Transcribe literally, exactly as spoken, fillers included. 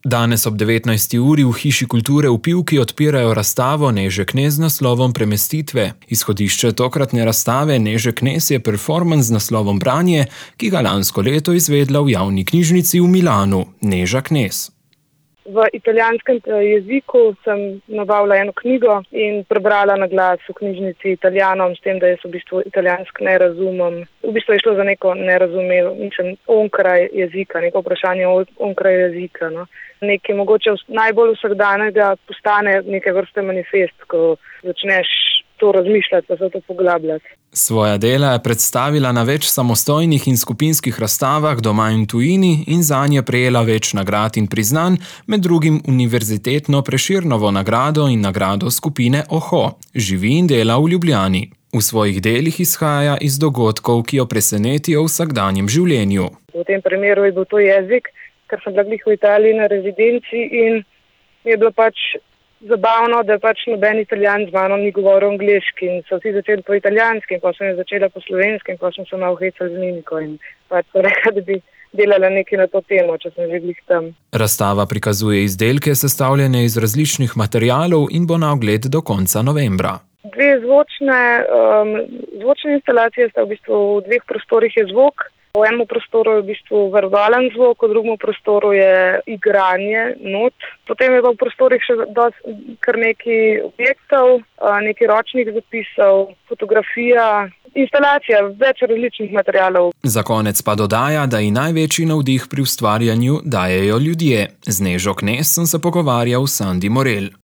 Danes ob devetnajsti uri v Hiši kulture v Pivki odpirajo razstavo Neže Knez z naslovom Premestitve. Izhodišče tokratne razstave Neže Knez je performans z naslovom Branje, ki ga lansko leto izvedla v javni knjižnici v Milanu. Neža Knez. V italijanskem jeziku sem nabavila eno knjigo in prebrala na glas v knjižnici Italijanom, s tem, da jaz v bistvu italijansk ne razumem. V bistvu je šlo za neko nerazumevanje onkraj jezika, neko vprašanje onkraj jezika. No. Nekaj mogoče najbolj vsakdanjega postane neke vrste manifest, ko začneš to razmišljati, pa se to poglabljati. Svoja dela je predstavila na več samostojnih in skupinskih razstavah doma in tujini in zanje prejela več nagrad in priznanj, med drugim univerzitetno Prešernovo nagrado in nagrado skupine Oho. Živi in dela v Ljubljani. V svojih delih izhaja iz dogodkov, ki jo presenetijo v vsakdanjem življenju. V tem primeru je bil to jezik, ker sem bila glih v Italiji na rezidenci in je bilo pač zabavno, da pač noben Italijan z mano ni govoril angleški in so vsi začeli po italijanski in pa sem začela po slovenski in pa sem se malo hecala z mimiko in pač so rekla, da bi delala nekaj na to temo, če sem že glih tam. Razstava prikazuje izdelke, sestavljene iz različnih materialov in bo na ogled do konca novembra. Dve zvočne, um, zvočne instalacije sta v bistvu v dveh prostorih je zvok. V enem prostoru je v bistvu verbalen zvok, v drugem prostoru je igranje, not. Potem je pa v prostorih še dosti, kar nekaj objektov, nekaj ročnih zapisov, fotografija, instalacija, več različnih materialov. Za konec pa dodaja, da ji največji navdih pri ustvarjanju dajejo ljudje. Z Nežo Knez sem se pogovarjal s Sandi Morel.